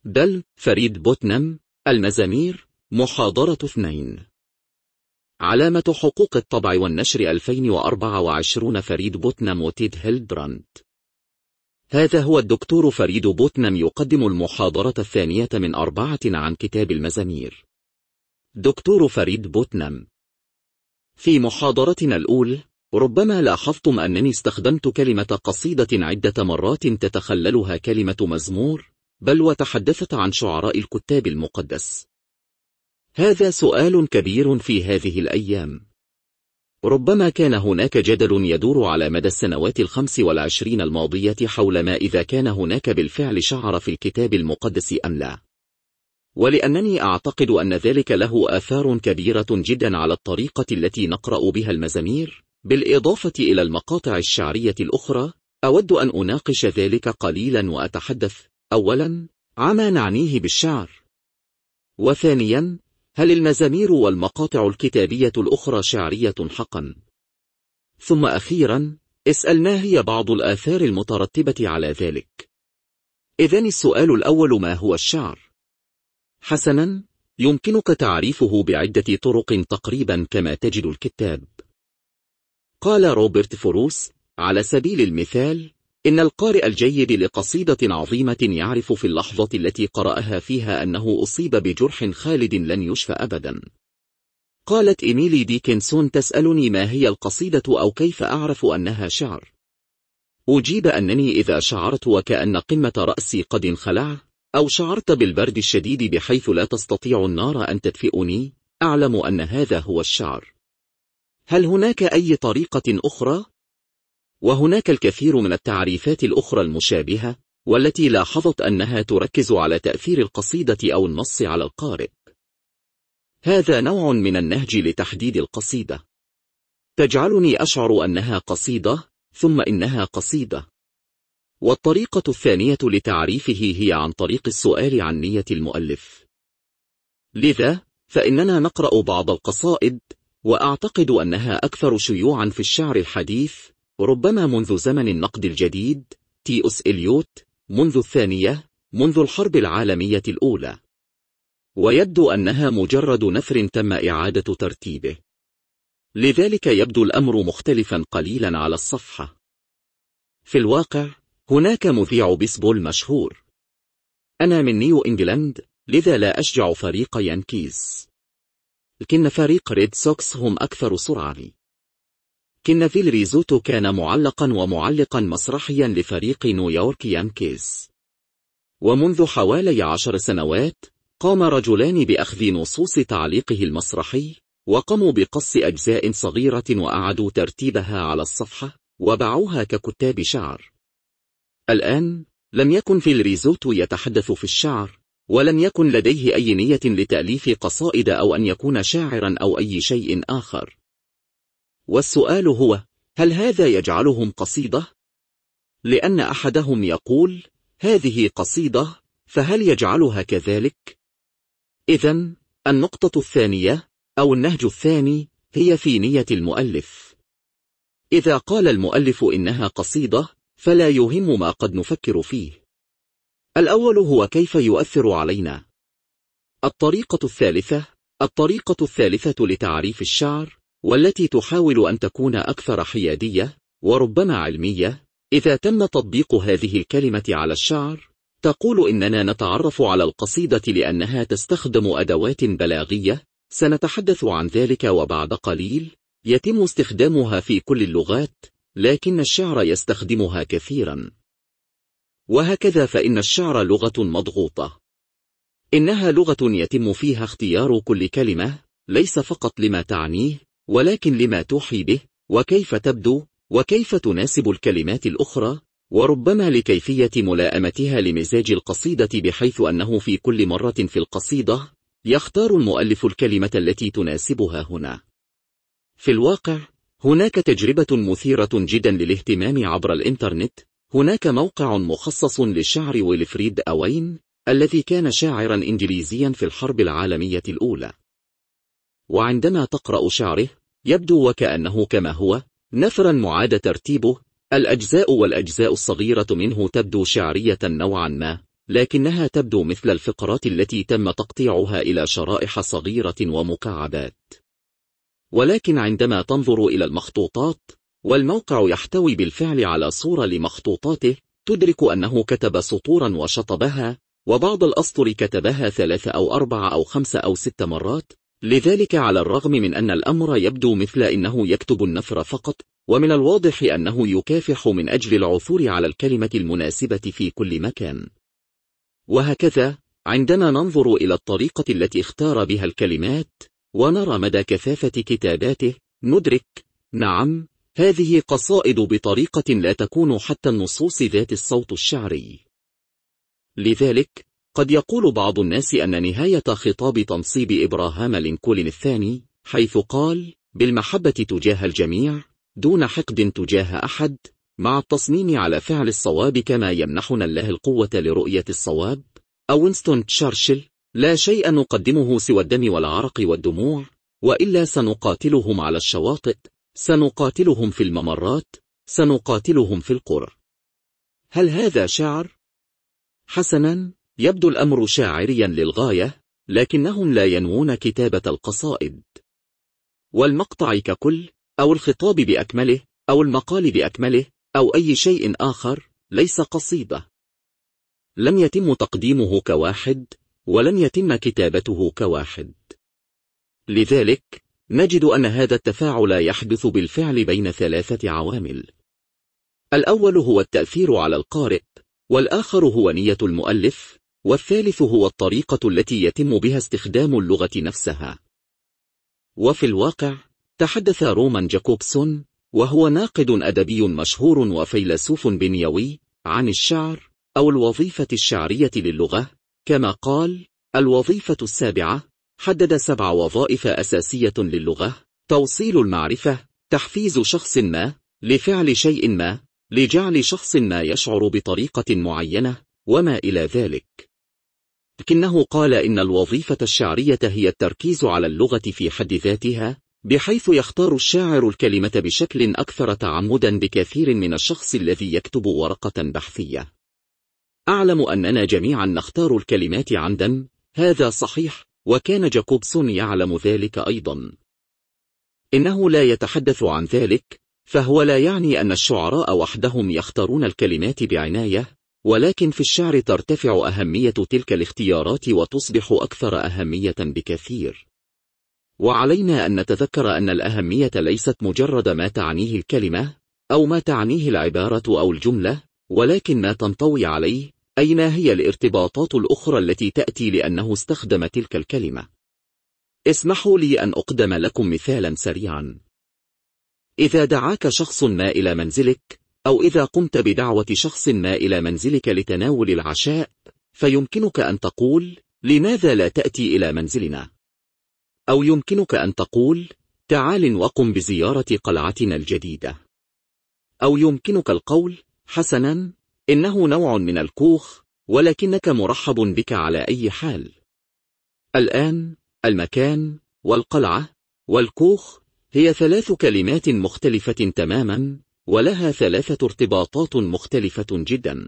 فريد بوتنام. المزامير. محاضرة 2. علامة حقوق الطبع والنشر 2024. فريد بوتنام وتيد هيلدبراند. هذا هو الدكتور فريد بوتنام يقدم المحاضرة 2 من 4 عن كتاب المزامير. دكتور فريد بوتنام. في محاضرتنا الأولى ربما لاحظتم أنني استخدمت كلمة قصيدة عدة مرات تتخللها كلمة مزمور، بل وتحدثت عن شعراء الكتاب المقدس. هذا سؤال كبير في هذه الأيام. ربما كان هناك جدل يدور على مدى السنوات 25 الماضية حول ما إذا كان هناك بالفعل شعر في الكتاب المقدس أم لا، ولأنني أعتقد أن ذلك له آثار كبيرة جدا على الطريقة التي نقرأ بها المزامير، بالإضافة إلى المقاطع الشعرية الأخرى. أود أن أناقش ذلك قليلا وأتحدث أولا عما نعنيه بالشعر، وثانيا هل المزامير والمقاطع الكتابية الأخرى شعرية حقا، ثم أخيرا اسأل ما هي بعض الآثار المترتبة على ذلك. إذن السؤال الأول: ما هو الشعر؟ حسنا، يمكنك تعريفه بعدة طرق تقريبا كما تجد الكتاب. قال روبرت فروس على سبيل المثال: إن القارئ الجيد لقصيدة عظيمة يعرف في اللحظة التي قرأها فيها أنه أصيب بجرح خالد لن يشفى أبدا. قالت إيميلي ديكنسون: تسألني ما هي القصيدة أو كيف أعرف أنها شعر؟ أجيب أنني إذا شعرت وكأن قمة رأسي قد انخلع، أو شعرت بالبرد الشديد بحيث لا تستطيع النار أن تدفئني، أعلم أن هذا هو الشعر. هل هناك أي طريقة أخرى؟ وهناك الكثير من التعريفات الأخرى المشابهة، والتي لاحظت أنها تركز على تأثير القصيدة أو النص على القارئ. هذا نوع من النهج لتحديد القصيدة، تجعلني أشعر أنها قصيدة ثم إنها قصيدة. والطريقة الثانية لتعريفه هي عن طريق السؤال عن نية المؤلف. لذا فإننا نقرأ بعض القصائد، وأعتقد أنها أكثر شيوعا في الشعر الحديث، ربما منذ زمن النقد الجديد، تي.أس. إليوت، منذ الثانية، منذ الحرب العالمية الأولى. ويبدو أنها مجرد نثر تم إعادة ترتيبه، لذلك يبدو الأمر مختلفا قليلا على الصفحة. في الواقع هناك مذيع بيسبول مشهور: أنا من نيو إنجلاند، لذا لا أشجع فريق يانكيز، لكن فريق ريد سوكس هم أكثر سرعة. كن فيل ريزوتو كان معلقا مسرحيا لفريق نيويورك يانكيز. ومنذ حوالي 10 سنوات قام رجلان بأخذ نصوص تعليقه المسرحي، وقاموا بقص أجزاء صغيرة وأعادوا ترتيبها على الصفحة وباعوها ككتاب شعر. الآن لم يكن فيل ريزوتو يتحدث في الشعر، ولم يكن لديه أي نية لتأليف قصائد أو أن يكون شاعرا أو أي شيء آخر. والسؤال هو: هل هذا يجعلهم قصيدة؟ لأن أحدهم يقول هذه قصيدة، فهل يجعلها كذلك؟ إذن النقطة الثانية أو النهج الثاني هي في نية المؤلف. إذا قال المؤلف إنها قصيدة، فلا يهم ما قد نفكر فيه. الأول هو كيف يؤثر علينا. الطريقة الثالثة لتعريف الشعر، والتي تحاول أن تكون أكثر حيادية وربما علمية، إذا تم تطبيق هذه الكلمة على الشعر، تقول إننا نتعرف على القصيدة لأنها تستخدم أدوات بلاغية، سنتحدث عن ذلك وبعد قليل. يتم استخدامها في كل اللغات، لكن الشعر يستخدمها كثيرا. وهكذا فإن الشعر لغة مضغوطة، إنها لغة يتم فيها اختيار كل كلمة، ليس فقط لما تعنيه، ولكن لما توحي به، وكيف تبدو، وكيف تناسب الكلمات الأخرى، وربما لكيفية ملائمتها لمزاج القصيدة، بحيث أنه في كل مرة في القصيدة يختار المؤلف الكلمة التي تناسبها هنا. في الواقع هناك تجربة مثيرة جدا للاهتمام عبر الإنترنت. هناك موقع مخصص للشعر ويلفريد أوين، الذي كان شاعرا إنجليزيا في الحرب العالمية الأولى. وعندما تقرأ شعره يبدو وكأنه كما هو نثرا معاد ترتيبه، الأجزاء والأجزاء الصغيرة منه تبدو شعرية نوعا ما، لكنها تبدو مثل الفقرات التي تم تقطيعها إلى شرائح صغيرة ومكعبات. ولكن عندما تنظر إلى المخطوطات، والموقع يحتوي بالفعل على صورة لمخطوطاته، تدرك أنه كتب سطورا وشطبها، وبعض الأسطر كتبها 3 أو 4 أو 5 أو 6 مرات. لذلك على الرغم من أن الأمر يبدو مثل إنه يكتب النثر فقط، ومن الواضح أنه يكافح من أجل العثور على الكلمة المناسبة في كل مكان. وهكذا عندما ننظر إلى الطريقة التي اختار بها الكلمات ونرى مدى كثافة كتاباته، ندرك نعم، هذه قصائد بطريقة لا تكون حتى النصوص ذات الصوت الشعري. لذلك قد يقول بعض الناس أن نهاية خطاب تنصيب إبراهام لينكولن الثاني، حيث قال بالمحبة تجاه الجميع دون حقد تجاه أحد، مع التصميم على فعل الصواب كما يمنحنا الله القوة لرؤية الصواب، أو وينستون تشرشل، لا شيء نقدمه سوى الدم والعرق والدموع، وإلا سنقاتلهم على الشواطئ، سنقاتلهم في الممرات، سنقاتلهم في القرى. هل هذا شعر؟ حسنا، يبدو الأمر شاعريا للغاية، لكنهم لا ينوون كتابة القصائد. والمقطع ككل، أو الخطاب بأكمله، أو المقال بأكمله، أو أي شيء آخر، ليس قصيدة. لم يتم تقديمه كواحد، ولم يتم كتابته كواحد. لذلك نجد أن هذا التفاعل يحدث بالفعل بين 3 عوامل. الأول هو التأثير على القارئ، والآخر هو نية المؤلف، والثالث هو الطريقة التي يتم بها استخدام اللغة نفسها. وفي الواقع تحدث رومان جاكوبسون، وهو ناقد أدبي مشهور وفيلسوف بنيوي، عن الشعر أو الوظيفة الشعرية للغة، كما قال: الوظيفة السابعة حدد 7 وظائف أساسية للغة: توصيل المعرفة، تحفيز شخص ما لفعل شيء ما، لجعل شخص ما يشعر بطريقة معينة، وما إلى ذلك. لكنه قال إن الوظيفة الشعرية هي التركيز على اللغة في حد ذاتها، بحيث يختار الشاعر الكلمة بشكل أكثر تعمدا بكثير من الشخص الذي يكتب ورقة بحثية. أعلم أننا جميعا نختار الكلمات عمدا، هذا صحيح، وكان جاكوبسون يعلم ذلك أيضا. إنه لا يتحدث عن ذلك، فهو لا يعني أن الشعراء وحدهم يختارون الكلمات بعناية، ولكن في الشعر ترتفع أهمية تلك الاختيارات وتصبح أكثر أهمية بكثير. وعلينا أن نتذكر أن الأهمية ليست مجرد ما تعنيه الكلمة، أو ما تعنيه العبارة أو الجملة، ولكن ما تنطوي عليه، أي ما هي الارتباطات الأخرى التي تأتي لأنه استخدم تلك الكلمة. اسمحوا لي أن أقدم لكم مثالا سريعا. إذا دعاك شخص ما إلى منزلك، أو إذا قمت بدعوة شخص ما إلى منزلك لتناول العشاء، فيمكنك أن تقول: لماذا لا تأتي إلى منزلنا؟ أو يمكنك أن تقول: تعال وقم بزيارة قلعتنا الجديدة. أو يمكنك القول: حسنا، إنه نوع من الكوخ، ولكنك مرحب بك على أي حال. الآن، المكان، والقلعة، والكوخ هي 3 كلمات مختلفة تماما، ولها 3 ارتباطات مختلفة جدا.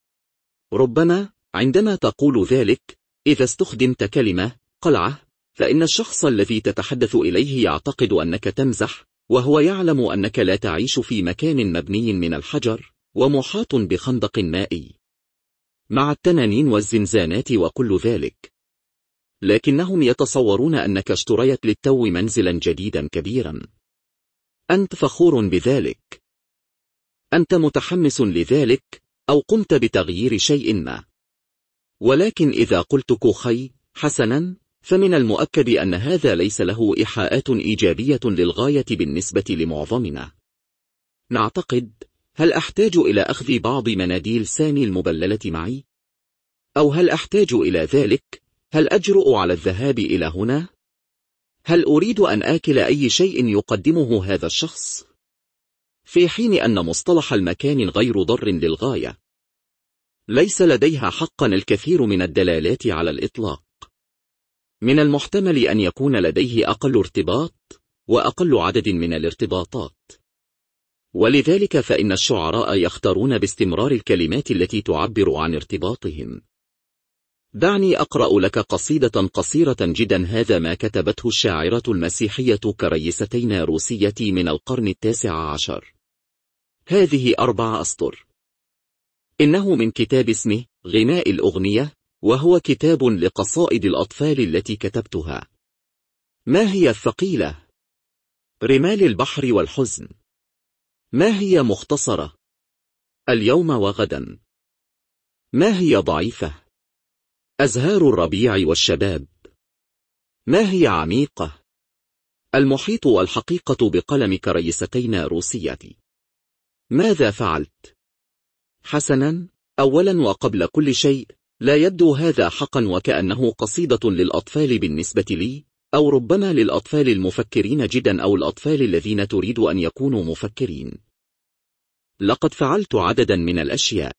ربما عندما تقول ذلك، إذا استخدمت كلمة قلعة، فإن الشخص الذي تتحدث إليه يعتقد أنك تمزح، وهو يعلم أنك لا تعيش في مكان مبني من الحجر ومحاط بخندق مائي مع التنانين والزنزانات وكل ذلك. لكنهم يتصورون أنك اشتريت للتو منزلا جديدا كبيرا. أنت فخور بذلك، أنت متحمس لذلك، أو قمت بتغيير شيء ما. ولكن إذا قلت كوخي، حسنا، فمن المؤكد أن هذا ليس له إيحاءات إيجابية للغاية بالنسبة لمعظمنا. نعتقد: هل أحتاج إلى أخذ بعض مناديل سامي المبللة معي؟ أو هل أحتاج إلى ذلك؟ هل أجرؤ على الذهاب إلى هنا؟ هل أريد أن آكل أي شيء يقدمه هذا الشخص؟ في حين أن مصطلح المكان غير ضر للغاية. ليس لديها حقا الكثير من الدلالات على الإطلاق. من المحتمل أن يكون لديه أقل ارتباط، وأقل عدد من الارتباطات. ولذلك فإن الشعراء يختارون باستمرار الكلمات التي تعبر عن ارتباطهم. دعني أقرأ لك قصيدة قصيرة جدا. هذا ما كتبته الشاعرة المسيحية كريستين روسية من القرن 19. هذه 4 أسطر. إنه من كتاب اسمه غناء الأغنية، وهو كتاب لقصائد الأطفال التي كتبتها. ما هي الثقيلة؟ رمال البحر والحزن. ما هي مختصرة؟ اليوم وغدا. ما هي ضعيفة؟ أزهار الربيع والشباب. ما هي عميقة؟ المحيط والحقيقة بقلم كريستين روسية. ماذا فعلت؟ حسنا، أولا وقبل كل شيء، لا يبدو هذا حقا وكأنه قصيدة للأطفال بالنسبة لي، أو ربما للأطفال المفكرين جدا أو الأطفال الذين تريد أن يكونوا مفكرين. لقد فعلت عددا من الأشياء.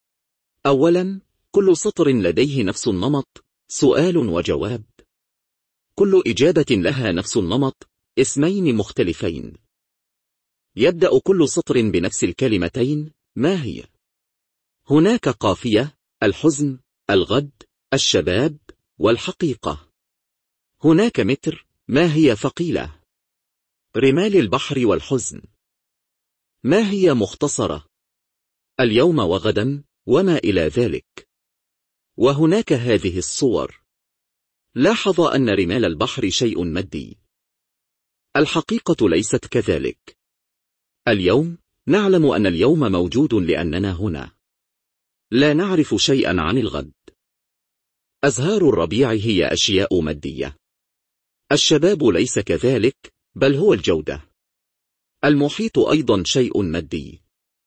أولا، كل سطر لديه نفس النمط، سؤال وجواب. كل إجابة لها نفس النمط، اسمين مختلفين. يبدأ كل سطر بنفس الكلمتين. ما هي؟ هناك قافية، الحزن، الغد، الشباب، والحقيقة. هناك متر. ما هي ثقيلة؟ رمال البحر والحزن. ما هي مختصرة؟ اليوم وغدا، وما إلى ذلك. وهناك هذه الصور. لاحظ أن رمال البحر شيء مادي. الحقيقة ليست كذلك. اليوم، نعلم أن اليوم موجود لأننا هنا. لا نعرف شيئا عن الغد. أزهار الربيع هي أشياء مادية. الشباب ليس كذلك، بل هو الجودة. المحيط أيضا شيء مادي.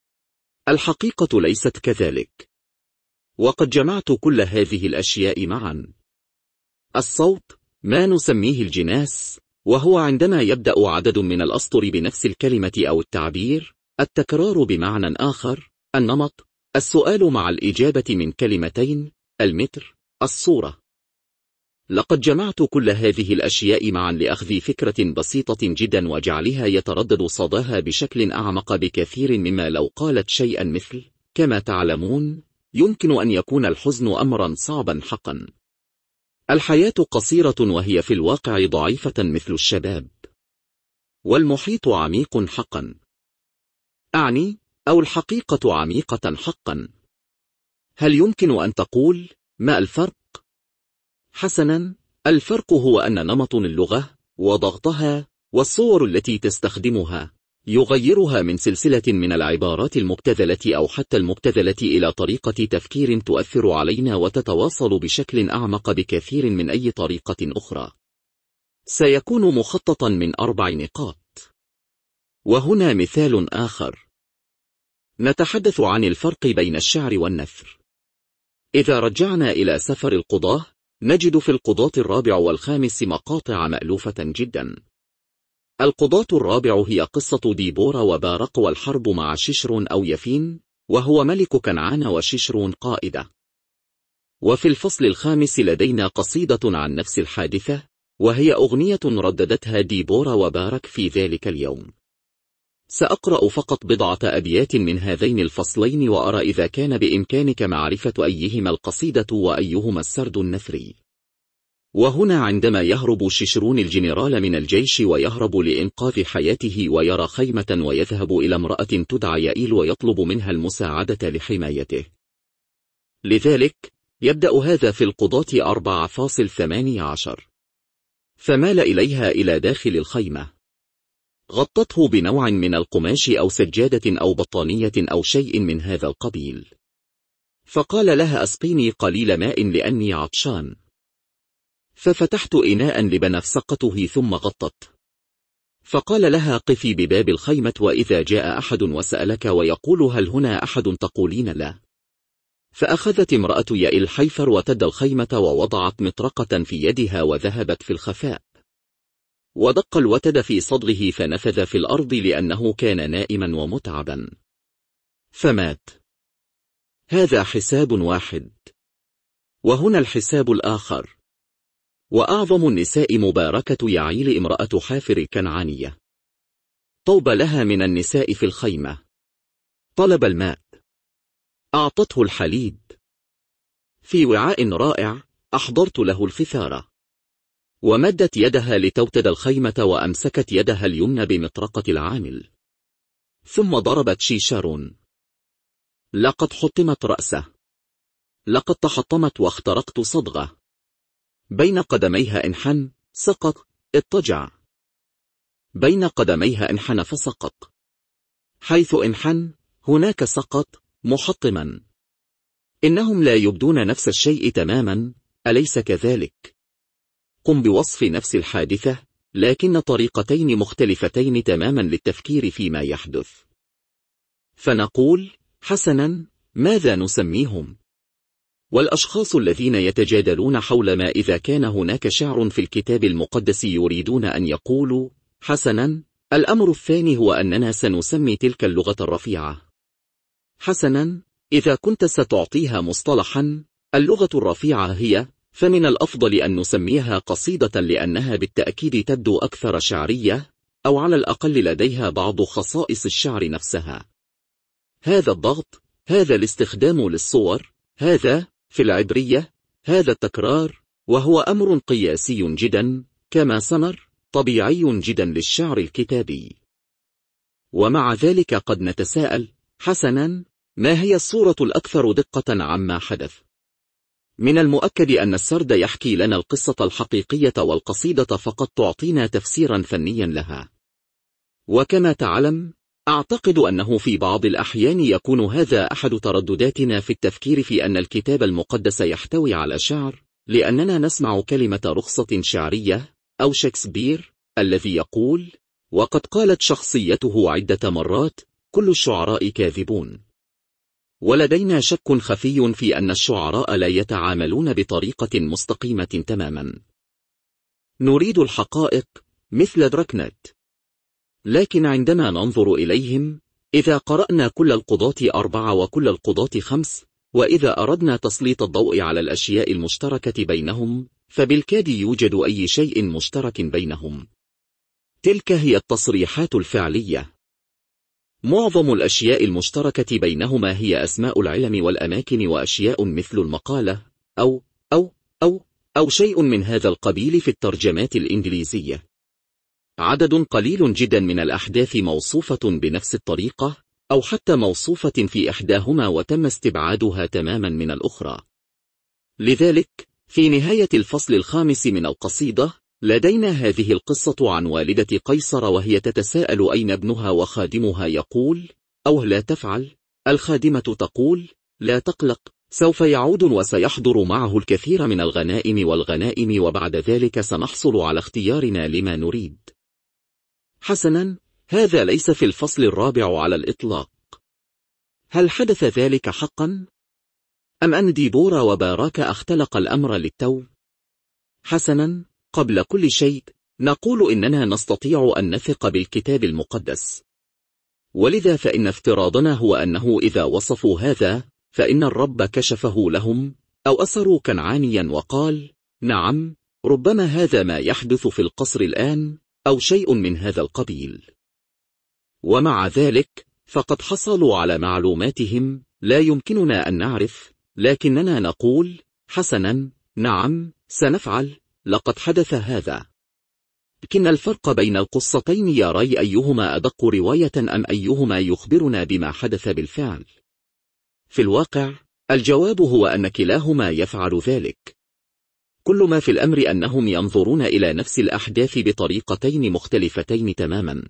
الحقيقة ليست كذلك. وقد جمعت كل هذه الأشياء معا. الصوت، ما نسميه الجناس، وهو عندما يبدأ عدد من الأسطر بنفس الكلمة أو التعبير. التكرار بمعنى آخر. النمط، السؤال مع الإجابة من كلمتين. المتر، الصورة. لقد جمعت كل هذه الأشياء معا لأخذ فكرة بسيطة جدا وجعلها يتردد صداها بشكل أعمق بكثير مما لو قالت شيئا مثل: كما تعلمون، يمكن أن يكون الحزن أمرا صعبا حقا. الحياة قصيرة وهي في الواقع ضعيفة مثل الشباب. والمحيط عميق حقا. أعني، أو الحقيقة عميقة حقا. هل يمكن أن تقول: ما الفرق؟ حسنا، الفرق هو أن نمط اللغة، وضغطها، والصور التي تستخدمها، يغيرها من سلسلة من العبارات المبتذلة أو حتى المبتذلة إلى طريقة تفكير تؤثر علينا وتتواصل بشكل أعمق بكثير من أي طريقة أخرى. سيكون مخططا من 4 نقاط. وهنا مثال آخر. نتحدث عن الفرق بين الشعر والنثر. إذا رجعنا إلى سفر القضاة، نجد في القضاة الرابع والخامس مقاطع مألوفة جدا. القضاة الرابع هي قصة ديبورا وبارق والحرب مع ششرون أو يفين، وهو ملك كنعان وششرون قائدة. وفي الفصل الخامس لدينا قصيدة عن نفس الحادثة، وهي أغنية رددتها ديبورا وبارق في ذلك اليوم. سأقرأ فقط بضعة أبيات من هذين الفصلين وأرى إذا كان بإمكانك معرفة أيهما القصيدة وأيهما السرد النثري. وهنا عندما يهرب ششرون الجنرال من الجيش ويهرب لإنقاذ حياته ويرى خيمة ويذهب إلى امرأة تدعى يائيل ويطلب منها المساعدة لحمايته. لذلك يبدأ هذا في القضاة 4:18. فمال إليها إلى داخل الخيمة. غطته بنوع من القماش أو سجادة أو بطانية أو شيء من هذا القبيل. فقال لها: أسقيني قليل ماء لأني عطشان. ففتحت إناء لبنفسقته ثم غطت. فقال لها: قفي بباب الخيمة وإذا جاء أحد وسألك ويقول هل هنا أحد تقولين لا. فأخذت امرأة يائيل حيفر وتد الخيمة ووضعت مطرقة في يدها وذهبت في الخفاء. ودق الوتد في صدغه فنفذ في الأرض لأنه كان نائما ومتعبا. فمات. هذا حساب واحد. وهنا الحساب الآخر. وأعظم النساء مباركة يعيل امرأة حافر الكنعانية. طوب لها من النساء في الخيمة. طلب الماء. أعطته الحليب. في وعاء رائع أحضرت له الفثارة. ومدت يدها لتوتد الخيمة وأمسكت يدها اليمنى بمطرقة العامل. ثم ضربت شيشارون. لقد حطمت رأسه. لقد تحطمت واخترقت صدغه. بين قدميها انحن، سقط، اضطجع. بين قدميها انحن فسقط. حيث انحن هناك سقط، محطما. إنهم لا يبدون نفس الشيء تماما، أليس كذلك؟ قم بوصف نفس الحادثة، لكن طريقتين مختلفتين تماما للتفكير فيما يحدث. فنقول: حسنا، ماذا نسميهم؟ والأشخاص الذين يتجادلون حول ما إذا كان هناك شعر في الكتاب المقدس يريدون أن يقولوا: حسنا، الأمر الثاني هو أننا سنسمي تلك اللغة الرفيعة. حسنا، إذا كنت ستعطيها مصطلحا، اللغة الرفيعة هي، فمن الأفضل أن نسميها قصيدة لأنها بالتأكيد تبدو أكثر شعرية، أو على الأقل لديها بعض خصائص الشعر نفسها. هذا الضغط، هذا الاستخدام للصور، هذا في العبرية، هذا التكرار، وهو أمر قياسي جدا، كما سنر، طبيعي جدا للشعر الكتابي. ومع ذلك قد نتساءل: حسنا، ما هي الصورة الأكثر دقة عما حدث؟ من المؤكد أن السرد يحكي لنا القصة الحقيقية، والقصيدة فقط تعطينا تفسيرا فنيا لها. وكما تعلم، أعتقد أنه في بعض الأحيان يكون هذا أحد تردداتنا في التفكير في أن الكتاب المقدس يحتوي على شعر، لأننا نسمع كلمة رخصة شعرية، أو شكسبير الذي يقول: وقد قالت شخصيته عدة مرات: كل الشعراء كاذبون. ولدينا شك خفي في أن الشعراء لا يتعاملون بطريقة مستقيمة تماما. نريد الحقائق مثل دراكنت. لكن عندما ننظر إليهم، إذا قرأنا كل القضاة 4 وكل القضاة 5، وإذا أردنا تسليط الضوء على الأشياء المشتركة بينهم، فبالكاد يوجد أي شيء مشترك بينهم. تلك هي التصريحات الفعلية. معظم الأشياء المشتركة بينهما هي أسماء العلم والأماكن وأشياء مثل المقالة أو شيء من هذا القبيل في الترجمات الإنجليزية. عدد قليل جدا من الأحداث موصوفة بنفس الطريقة، أو حتى موصوفة في إحداهما وتم استبعادها تماما من الأخرى. لذلك، في نهاية الفصل 5 من القصيدة، لدينا هذه القصة عن والدة قيصر وهي تتساءل أين ابنها، وخادمها يقول: أو لا تفعل. الخادمة تقول: لا تقلق، سوف يعود وسيحضر معه الكثير من الغنائم وبعد ذلك سنحصل على اختيارنا لما نريد. حسنا، هذا ليس في الفصل 4 على الإطلاق. هل حدث ذلك حقا؟ أم أن ديبورا وباراك اختلق الأمر للتو؟ حسنا، قبل كل شيء، نقول إننا نستطيع أن نثق بالكتاب المقدس. ولذا فإن افتراضنا هو أنه إذا وصفوا هذا، فإن الرب كشفه لهم، أو أسروا كنعانيا وقال: نعم، ربما هذا ما يحدث في القصر الآن، أو شيء من هذا القبيل. ومع ذلك، فقد حصلوا على معلوماتهم لا يمكننا أن نعرف، لكننا نقول: حسنا، نعم، سنفعل، لقد حدث هذا. لكن الفرق بين القصتين يا ري أيهما أدق رواية أم أيهما يخبرنا بما حدث بالفعل؟ في الواقع، الجواب هو أن كلاهما يفعل ذلك. كل ما في الأمر أنهم ينظرون إلى نفس الأحداث بطريقتين مختلفتين تماما.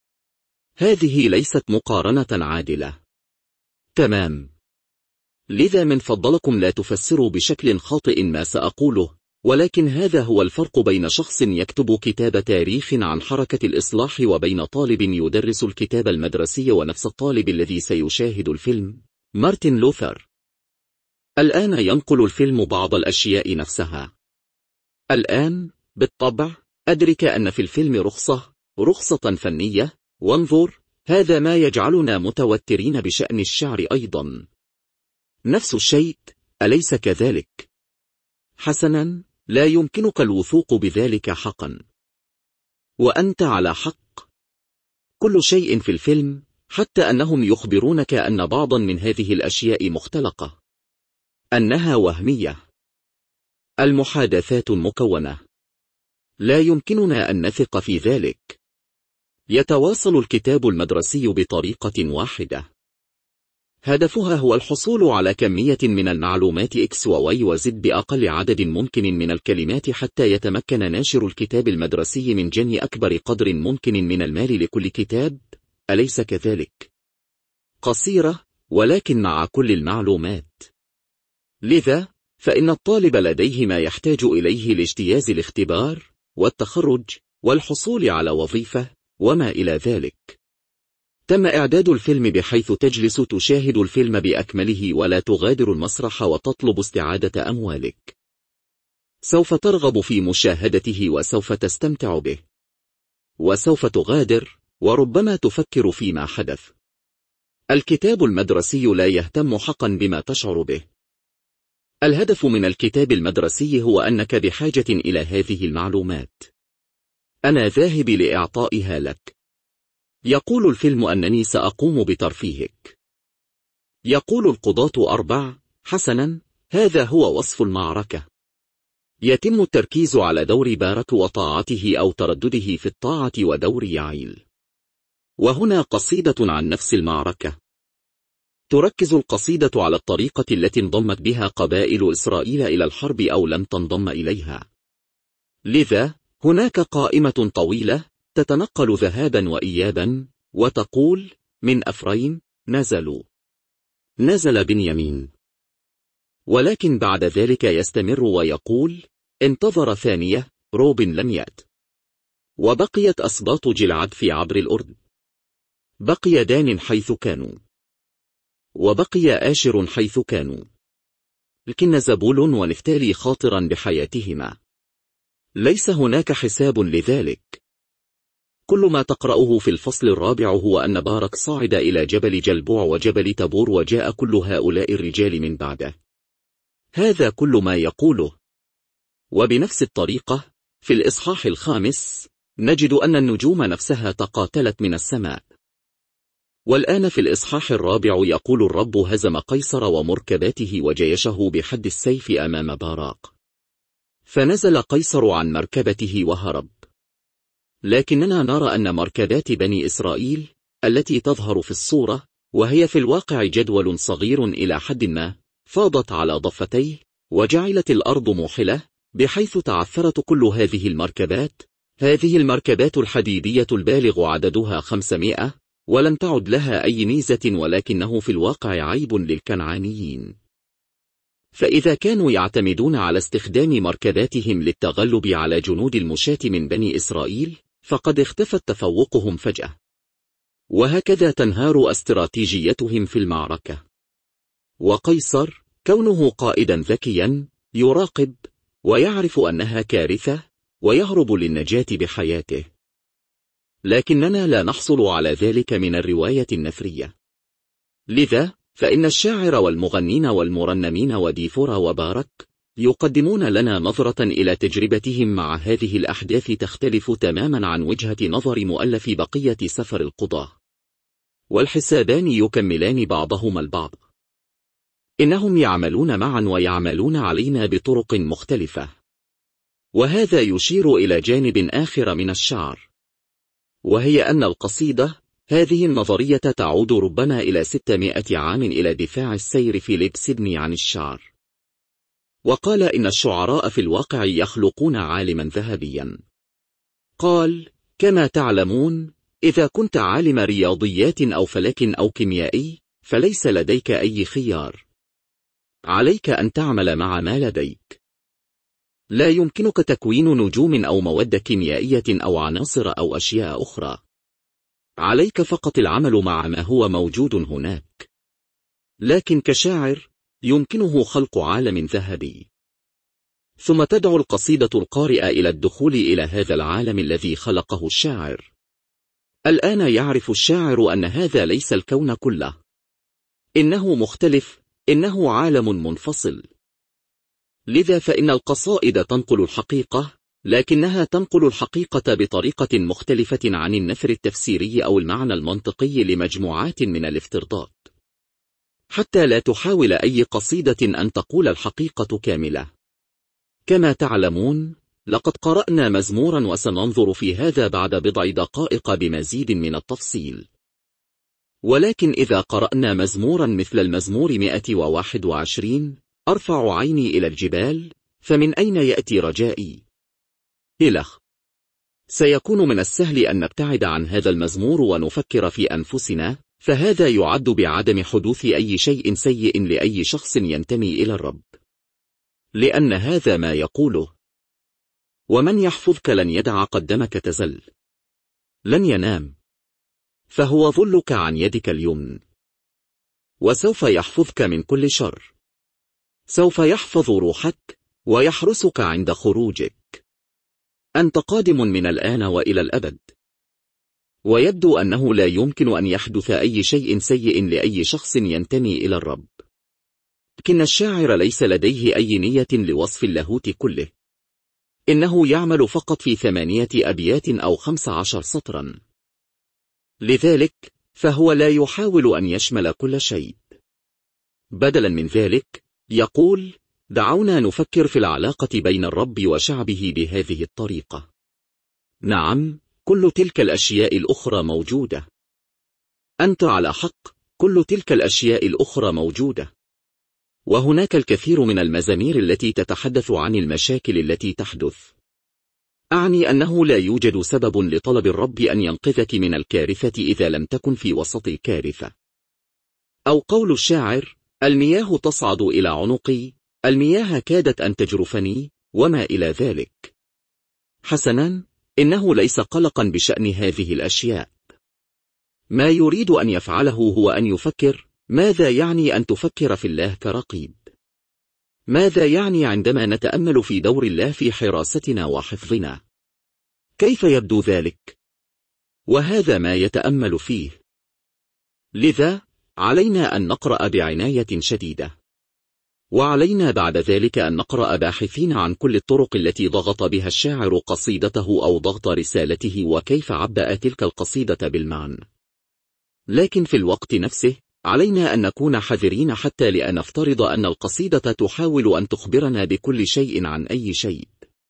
هذه ليست مقارنة عادلة. تمام. لذا من فضلكم لا تفسروا بشكل خاطئ ما سأقوله، ولكن هذا هو الفرق بين شخص يكتب كتاب تاريخ عن حركة الإصلاح وبين طالب يدرس الكتاب المدرسي ونفس الطالب الذي سيشاهد الفيلم. مارتن لوثر. الآن ينقل الفيلم بعض الأشياء نفسها. الآن، بالطبع، أدرك أن في الفيلم رخصة فنية، وانظر، هذا ما يجعلنا متوترين بشأن الشعر أيضا. نفس الشيء، أليس كذلك؟ حسنا، لا يمكنك الوثوق بذلك حقا. وأنت على حق. كل شيء في الفيلم، حتى أنهم يخبرونك أن بعضا من هذه الأشياء مختلقة. أنها وهمية. المحادثات مكونة. لا يمكننا أن نثق في ذلك. يتواصل الكتاب المدرسي بطريقة واحدة. هدفها هو الحصول على كمية من المعلومات X و Y و Z بأقل عدد ممكن من الكلمات حتى يتمكن ناشر الكتاب المدرسي من جني أكبر قدر ممكن من المال لكل كتاب، أليس كذلك؟ قصيرة ولكن مع كل المعلومات. لذا فإن الطالب لديه ما يحتاج إليه لاجتياز الاختبار والتخرج والحصول على وظيفة وما إلى ذلك. تم إعداد الفيلم بحيث تجلس تشاهد الفيلم بأكمله ولا تغادر المسرح وتطلب استعادة أموالك. سوف ترغب في مشاهدته وسوف تستمتع به. وسوف تغادر وربما تفكر فيما حدث. الكتاب المدرسي لا يهتم حقا بما تشعر به. الهدف من الكتاب المدرسي هو أنك بحاجة إلى هذه المعلومات. أنا ذاهب لإعطائها لك. يقول الفيلم أنني سأقوم بترفيهك. يقول القضاة 4. حسنا، هذا هو وصف المعركة. يتم التركيز على دور بارك وطاعته أو تردده في الطاعة ودور يعيل. وهنا قصيدة عن نفس المعركة. تركز القصيدة على الطريقة التي انضمت بها قبائل إسرائيل إلى الحرب أو لم تنضم إليها. لذا هناك قائمة طويلة تتنقل ذهابا وإيابا وتقول: من أفريم نزلوا، نزل بنيامين. ولكن بعد ذلك يستمر ويقول: انتظر ثانية روب لم يأت. وبقيت أسباط جلعد في عبر الأردن. بقي دان حيث كانوا. وبقي آشر حيث كانوا. لكن زبول ونفتالي خاطرا بحياتهما. ليس هناك حساب لذلك. كل ما تقرأه في الفصل الرابع هو أن بارك صعد إلى جبل جلبوع وجبل تبور وجاء كل هؤلاء الرجال من بعده. هذا كل ما يقوله. وبنفس الطريقة في الإصحاح 5 نجد أن النجوم نفسها تقاتلت من السماء. والآن في الإصحاح 4 يقول: الرب هزم قيصر ومركباته وجيشه بحد السيف أمام باراق. فنزل قيصر عن مركبته وهرب. لكننا نرى أن مركبات بني إسرائيل التي تظهر في الصورة وهي في الواقع جدول صغير إلى حد ما فاضت على ضفتيه وجعلت الأرض موحلة، بحيث تعثرت كل هذه المركبات الحديدية البالغ عددها 500 ولم تعد لها أي ميزة، ولكنه في الواقع عيب للكنعانيين. فإذا كانوا يعتمدون على استخدام مركباتهم للتغلب على جنود المشاة من بني إسرائيل فقد اختفت تفوقهم فجأة. وهكذا تنهار استراتيجيتهم في المعركة. وقيصر كونه قائدا ذكيا يراقب ويعرف أنها كارثة ويهرب للنجاة بحياته. لكننا لا نحصل على ذلك من الرواية النثرية. لذا فإن الشاعر والمغنين والمرنمين وديفورا وبارك يقدمون لنا نظرة إلى تجربتهم مع هذه الأحداث تختلف تماما عن وجهة نظر مؤلف بقية سفر القضاة. والحسابان يكملان بعضهما البعض. إنهم يعملون معا ويعملون علينا بطرق مختلفة. وهذا يشير إلى جانب آخر من الشعر، وهي أن القصيدة هذه النظرية تعود ربما إلى 600 عام إلى دفاع السير فيليب سيدني عن الشعر. وقال إن الشعراء في الواقع يخلقون عالما ذهبيا. قال: كما تعلمون، إذا كنت عالم رياضيات أو فلك أو كيميائي فليس لديك أي خيار. عليك أن تعمل مع ما لديك. لا يمكنك تكوين نجوم أو مواد كيميائية أو عناصر أو أشياء أخرى. عليك فقط العمل مع ما هو موجود هناك. لكن كشاعر يمكنه خلق عالم ذهبي. ثم تدعو القصيدة القارئ إلى الدخول إلى هذا العالم الذي خلقه الشاعر. الآن يعرف الشاعر أن هذا ليس الكون كله. إنه مختلف، إنه عالم منفصل. لذا فإن القصائد تنقل الحقيقة، لكنها تنقل الحقيقة بطريقة مختلفة عن النثر التفسيري أو المعنى المنطقي لمجموعات من الافتراضات. حتى لا تحاول أي قصيدة أن تقول الحقيقة كاملة. كما تعلمون، لقد قرأنا مزمورا وسننظر في هذا بعد بضع دقائق بمزيد من التفصيل. ولكن إذا قرأنا مزمورا مثل المزمور 121 أرفع عيني إلى الجبال، فمن أين يأتي رجائي؟ إلخ. سيكون من السهل أن نبتعد عن هذا المزمور ونفكر في أنفسنا، فهذا يعد بعدم حدوث أي شيء سيء لأي شخص ينتمي إلى الرب، لأن هذا ما يقوله: ومن يحفظك لن يدع قدمك تزل، لن ينام، فهو ظلك عن يدك اليمن، وسوف يحفظك من كل شر، سوف يحفظ روحك ويحرسك عند خروجك. أنت قادم من الآن وإلى الأبد. ويبدو أنه لا يمكن أن يحدث أي شيء سيء لأي شخص ينتمي إلى الرب، لكن الشاعر ليس لديه أي نية لوصف اللاهوت كله، إنه يعمل فقط في 8 أبيات أو 15 سطرا، لذلك فهو لا يحاول أن يشمل كل شيء. بدلا من ذلك يقول: دعونا نفكر في العلاقة بين الرب وشعبه بهذه الطريقة. نعم، كل تلك الأشياء الأخرى موجودة. أنت على حق، كل تلك الأشياء الأخرى موجودة. وهناك الكثير من المزامير التي تتحدث عن المشاكل التي تحدث. أعني أنه لا يوجد سبب لطلب الرب أن ينقذك من الكارثة إذا لم تكن في وسط الكارثة. أو قول الشاعر: المياه تصعد إلى عنقي، المياه كادت أن تجرفني، وما إلى ذلك. حسنا، إنه ليس قلقا بشأن هذه الأشياء. ما يريد أن يفعله هو أن يفكر: ماذا يعني أن تفكر في الله كرقيب؟ ماذا يعني عندما نتأمل في دور الله في حراستنا وحفظنا؟ كيف يبدو ذلك؟ وهذا ما يتأمل فيه. لذا علينا أن نقرأ بعناية شديدة، وعلينا بعد ذلك أن نقرأ باحثين عن كل الطرق التي ضغط بها الشاعر قصيدته أو ضغط رسالته، وكيف عبأ تلك القصيدة بالمعنى. لكن في الوقت نفسه علينا أن نكون حذرين حتى لا نفترض أن القصيدة تحاول أن تخبرنا بكل شيء عن أي شيء.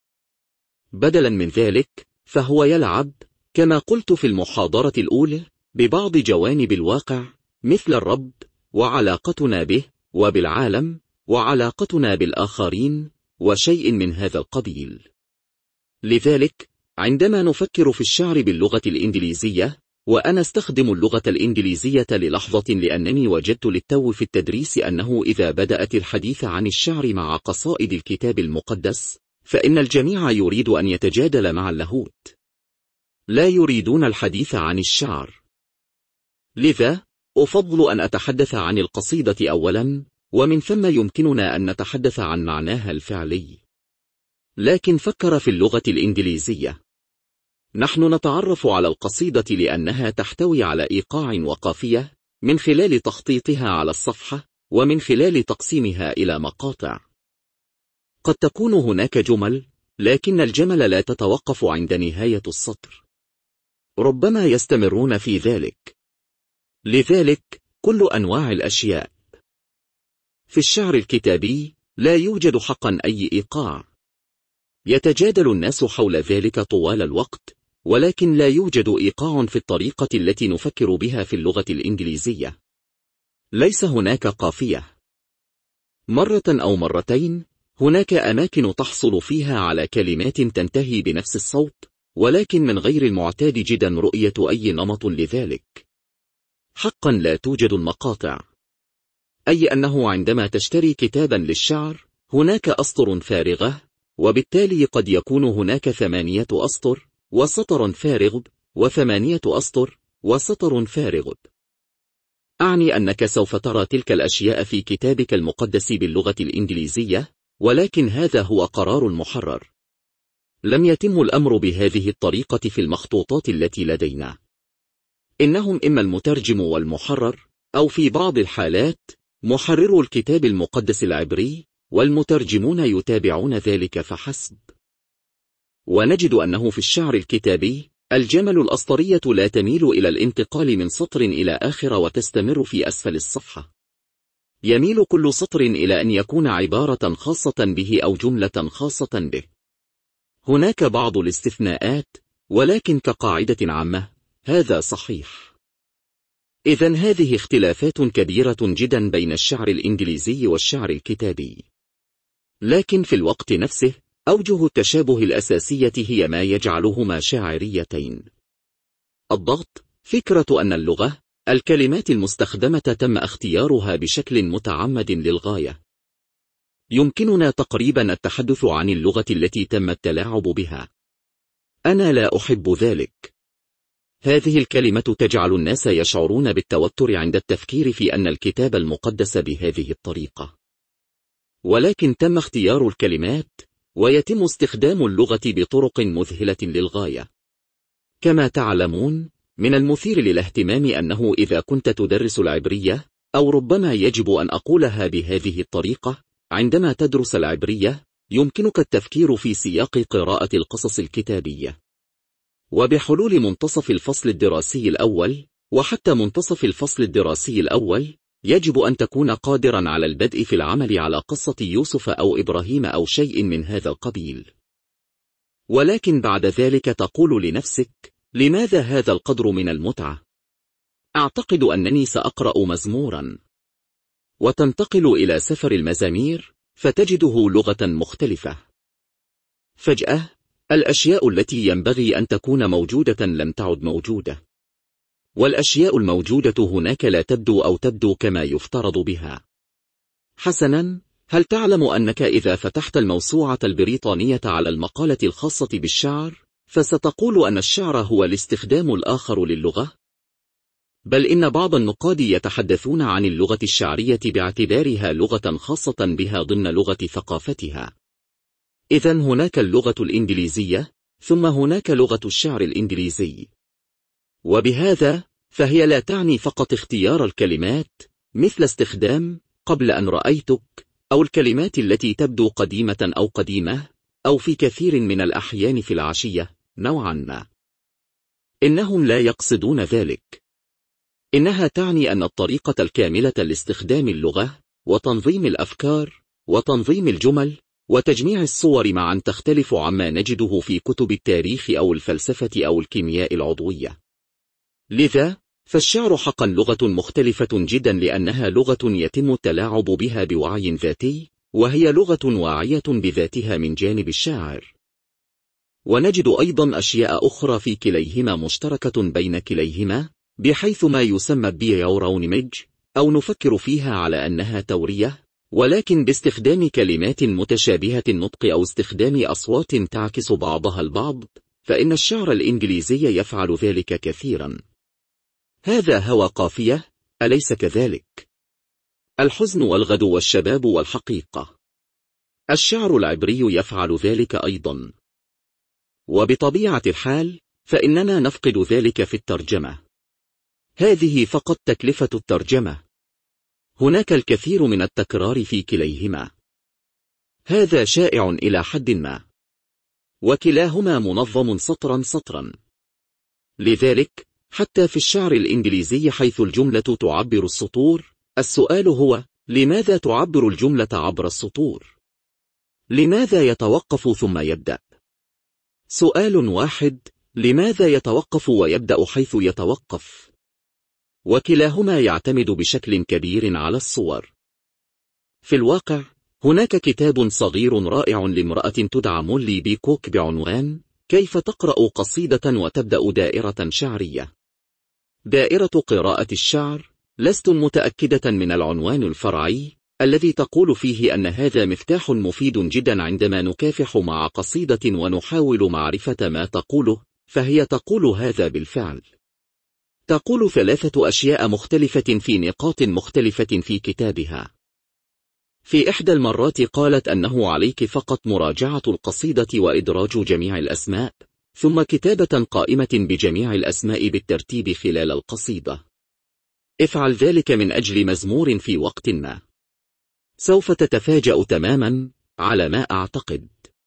بدلا من ذلك فهو يلعب، كما قلت في المحاضرة الأولى، ببعض جوانب الواقع، مثل الرب وعلاقتنا به وبالعالم وعلاقتنا بالآخرين وشيء من هذا القبيل. لذلك عندما نفكر في الشعر باللغة الإنجليزية، وأنا استخدم اللغة الإنجليزية للحظة لأنني وجدت للتو في التدريس أنه إذا بدأت الحديث عن الشعر مع قصائد الكتاب المقدس، فإن الجميع يريد أن يتجادل مع اللاهوت، لا يريدون الحديث عن الشعر. لذا أفضل أن أتحدث عن القصيدة أولا، ومن ثم يمكننا أن نتحدث عن معناها الفعلي. لكن فكر في اللغة الإنجليزية. نحن نتعرف على القصيدة لأنها تحتوي على إيقاع وقافية، من خلال تخطيطها على الصفحة، ومن خلال تقسيمها إلى مقاطع. قد تكون هناك جمل، لكن الجمل لا تتوقف عند نهاية السطر، ربما يستمرون في ذلك. لذلك كل أنواع الأشياء في الشعر الكتابي لا يوجد حقا أي إيقاع. يتجادل الناس حول ذلك طوال الوقت، ولكن لا يوجد إيقاع في الطريقة التي نفكر بها في اللغة الإنجليزية. ليس هناك قافية. مرة أو مرتين هناك أماكن تحصل فيها على كلمات تنتهي بنفس الصوت، ولكن من غير المعتاد جدا رؤية أي نمط لذلك. حقا لا توجد المقاطع، أي أنه عندما تشتري كتابا للشعر هناك أسطر فارغة، وبالتالي قد يكون هناك 8 أسطر وسطر فارغ و8 أسطر وسطر فارغ. أعني أنك سوف ترى تلك الأشياء في كتابك المقدس باللغة الإنجليزية، ولكن هذا هو قرار محرر. لم يتم الأمر بهذه الطريقة في المخطوطات التي لدينا. إنهم إما المترجم والمحرر، أو في بعض الحالات محرر الكتاب المقدس العبري، والمترجمون يتابعون ذلك فحسب. ونجد أنه في الشعر الكتابي الجمل الأسطرية لا تميل إلى الانتقال من سطر إلى آخر وتستمر في أسفل الصفحة. يميل كل سطر إلى أن يكون عبارة خاصة به أو جملة خاصة به. هناك بعض الاستثناءات، ولكن كقاعدة عامة هذا صحيح. إذن هذه اختلافات كبيرة جدا بين الشعر الإنجليزي والشعر الكتابي، لكن في الوقت نفسه أوجه التشابه الأساسية هي ما يجعلهما شاعريتين. الضغط، فكرة أن اللغة، الكلمات المستخدمة تم اختيارها بشكل متعمد للغاية. يمكننا تقريبا التحدث عن اللغة التي تم التلاعب بها. أنا لا أحب ذلك. هذه الكلمة تجعل الناس يشعرون بالتوتر عند التفكير في أن الكتاب المقدس بهذه الطريقة. ولكن تم اختيار الكلمات، ويتم استخدام اللغة بطرق مذهلة للغاية. كما تعلمون، من المثير للاهتمام أنه إذا كنت تدرس العبرية، أو ربما يجب أن أقولها بهذه الطريقة، عندما تدرس العبرية يمكنك التفكير في سياق قراءة القصص الكتابية. وبحلول منتصف الفصل الدراسي الأول، وحتى منتصف الفصل الدراسي الأول، يجب أن تكون قادرا على البدء في العمل على قصة يوسف أو إبراهيم أو شيء من هذا القبيل. ولكن بعد ذلك تقول لنفسك: لماذا هذا القدر من المتعة؟ أعتقد أنني سأقرأ مزمورا. وتنتقل إلى سفر المزامير، فتجده لغة مختلفة. فجأة، الأشياء التي ينبغي أن تكون موجودة لم تعد موجودة. والأشياء الموجودة هناك لا تبدو أو تبدو كما يفترض بها. حسنا، هل تعلم أنك إذا فتحت الموسوعة البريطانية على المقالة الخاصة بالشعر، فستقول أن الشعر هو الاستخدام الآخر للغة؟ بل إن بعض النقاد يتحدثون عن اللغة الشعرية باعتبارها لغة خاصة بها ضمن لغة ثقافتها. إذن هناك اللغة الإنجليزية، ثم هناك لغة الشعر الإنجليزي. وبهذا فهي لا تعني فقط اختيار الكلمات، مثل استخدام قبل أن رأيتك، أو الكلمات التي تبدو قديمة أو قديمة، أو في كثير من الأحيان في العشية نوعا ما. إنهم لا يقصدون ذلك. إنها تعني أن الطريقة الكاملة لاستخدام اللغة، وتنظيم الأفكار، وتنظيم الجمل، وتجميع الصور معا تختلف عما نجده في كتب التاريخ أو الفلسفة أو الكيمياء العضوية. لذا، فالشعر حقا لغة مختلفة جدا، لأنها لغة يتم التلاعب بها بوعي ذاتي، وهي لغة واعية بذاتها من جانب الشاعر. ونجد أيضا أشياء أخرى في كليهما مشتركة بين كليهما، بحيث ما يسمى بيورونيمج، أو نفكر فيها على أنها تورية، ولكن باستخدام كلمات متشابهة النطق أو استخدام أصوات تعكس بعضها البعض، فإن الشعر الإنجليزي يفعل ذلك كثيرا. هذا هو قافية، أليس كذلك؟ الحزن والغدو والشباب والحقيقة. الشعر العبري يفعل ذلك أيضا. وبطبيعة الحال، فإننا نفقد ذلك في الترجمة. هذه فقط تكلفة الترجمة. هناك الكثير من التكرار في كليهما. هذا شائع إلى حد ما. وكلاهما منظم سطرا سطرا. لذلك، حتى في الشعر الإنجليزي حيث الجملة تعبر السطور، السؤال هو: لماذا تعبر الجملة عبر السطور؟ لماذا يتوقف ثم يبدأ؟ سؤال واحد: لماذا يتوقف ويبدأ حيث يتوقف؟ وكلاهما يعتمد بشكل كبير على الصور. في الواقع، هناك كتاب صغير رائع لامرأة تدعى مولي بي كوك بعنوان كيف تقرأ قصيدة وتبدأ دائرة شعرية. دائرة قراءة الشعر. لست متأكدة من العنوان الفرعي الذي تقول فيه أن هذا مفتاح مفيد جدا عندما نكافح مع قصيدة ونحاول معرفة ما تقوله، فهي تقول هذا بالفعل. تقول 3 أشياء مختلفة في نقاط مختلفة في كتابها. في إحدى المرات قالت أنه عليك فقط مراجعة القصيدة وإدراج جميع الأسماء، ثم كتابة قائمة بجميع الأسماء بالترتيب خلال القصيدة. افعل ذلك من أجل مزمور في وقت ما. سوف تتفاجأ تماما، على ما أعتقد.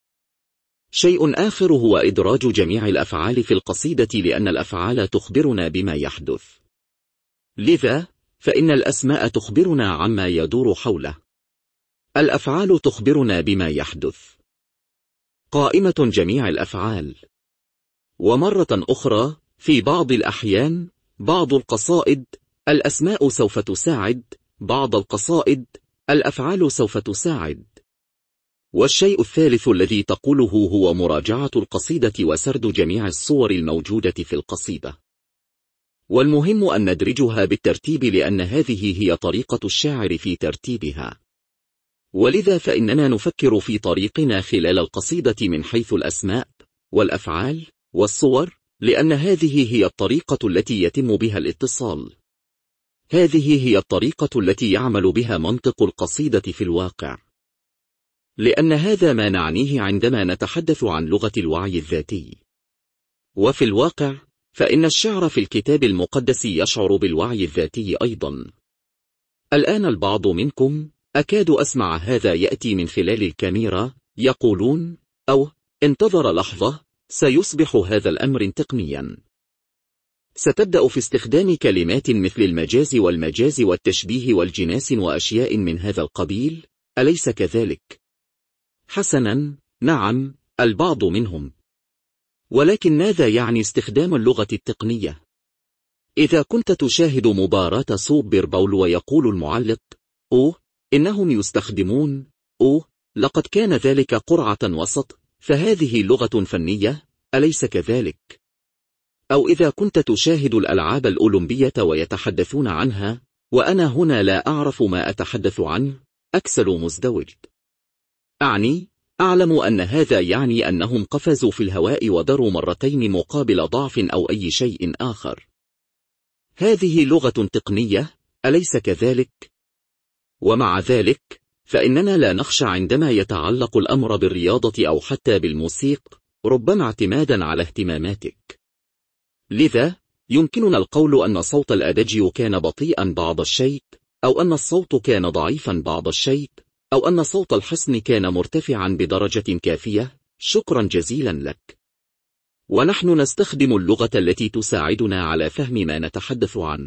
شيء آخر هو إدراج جميع الأفعال في القصيدة، لأن الأفعال تخبرنا بما يحدث. لذا، فإن الأسماء تخبرنا عما يدور حوله. الأفعال تخبرنا بما يحدث. قائمة جميع الأفعال. ومرة أخرى في بعض الأحيان بعض القصائد الأسماء سوف تساعد، بعض القصائد الأفعال سوف تساعد. والشيء الثالث الذي تقوله هو مراجعة القصيدة وسرد جميع الصور الموجودة في القصيدة. والمهم أن ندرجها بالترتيب لأن هذه هي طريقة الشاعر في ترتيبها. ولذا فإننا نفكر في طريقنا خلال القصيدة من حيث الأسماء والأفعال والصور، لأن هذه هي الطريقة التي يتم بها الاتصال. هذه هي الطريقة التي يعمل بها منطق القصيدة في الواقع. لأن هذا ما نعنيه عندما نتحدث عن لغة الوعي الذاتي. وفي الواقع فإن الشعر في الكتاب المقدس يشعر بالوعي الذاتي أيضا. الآن البعض منكم أكاد أسمع هذا يأتي من خلال الكاميرا يقولون: أو انتظر لحظة، سيصبح هذا الأمر تقنيا. ستبدأ في استخدام كلمات مثل المجاز والمجاز والتشبيه والجناس وأشياء من هذا القبيل، أليس كذلك؟ حسنا، نعم، البعض منهم. ولكن ماذا يعني استخدام اللغة التقنية؟ إذا كنت تشاهد مباراة سوبر باول ويقول المعلق: أوه، إنهم يستخدمون، أوه، لقد كان ذلك قرعة وسط، فهذه لغة فنية، أليس كذلك؟ أو إذا كنت تشاهد الألعاب الأولمبية ويتحدثون عنها، وأنا هنا لا أعرف ما أتحدث عنه، أكسل مزدوج. أعلم أن هذا يعني أنهم قفزوا في الهواء وداروا مرتين مقابل ضعف أو أي شيء آخر. هذه لغة تقنية، أليس كذلك؟ ومع ذلك فإننا لا نخشى عندما يتعلق الأمر بالرياضة أو حتى بالموسيقى، ربما اعتمادا على اهتماماتك. لذا يمكننا القول أن صوت الأداجيو كان بطيئا بعض الشيء، أو أن الصوت كان ضعيفا بعض الشيء، أو أن صوت الحصن كان مرتفعا بدرجة كافية. شكرا جزيلا لك. ونحن نستخدم اللغة التي تساعدنا على فهم ما نتحدث عنه.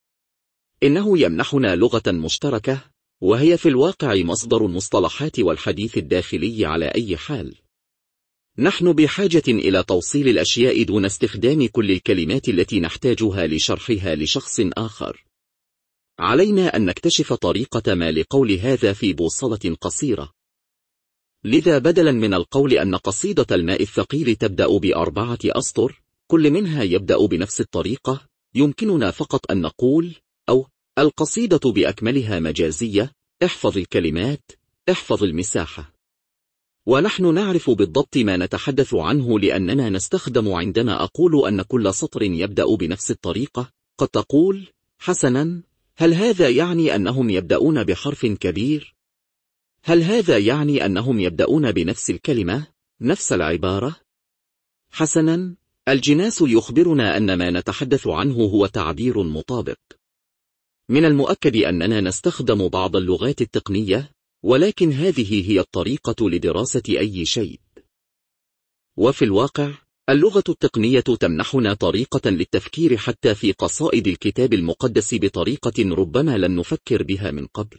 إنه يمنحنا لغة مشتركة، وهي في الواقع مصدر المصطلحات والحديث الداخلي على أي حال. نحن بحاجة إلى توصيل الأشياء دون استخدام كل الكلمات التي نحتاجها لشرحها لشخص آخر. علينا أن نكتشف طريقة ما لقول هذا في بوصلة قصيرة. لذا بدلا من القول أن قصيدة الماء الثقيل تبدأ ب4 أسطر، كل منها يبدأ بنفس الطريقة، يمكننا فقط أن نقول: أو القصيدة بأكملها مجازية، احفظ الكلمات، احفظ المساحة. ونحن نعرف بالضبط ما نتحدث عنه لأننا نستخدم عندما أقول أن كل سطر يبدأ بنفس الطريقة. قد تقول: حسنا، هل هذا يعني أنهم يبدأون بحرف كبير؟ هل هذا يعني أنهم يبدأون بنفس الكلمة، نفس العبارة؟ حسنا، الجناس يخبرنا أن ما نتحدث عنه هو تعبير مطابق. من المؤكد أننا نستخدم بعض اللغات التقنية، ولكن هذه هي الطريقة لدراسة أي شيء. وفي الواقع اللغة التقنية تمنحنا طريقة للتفكير حتى في قصائد الكتاب المقدس بطريقة ربما لن نفكر بها من قبل.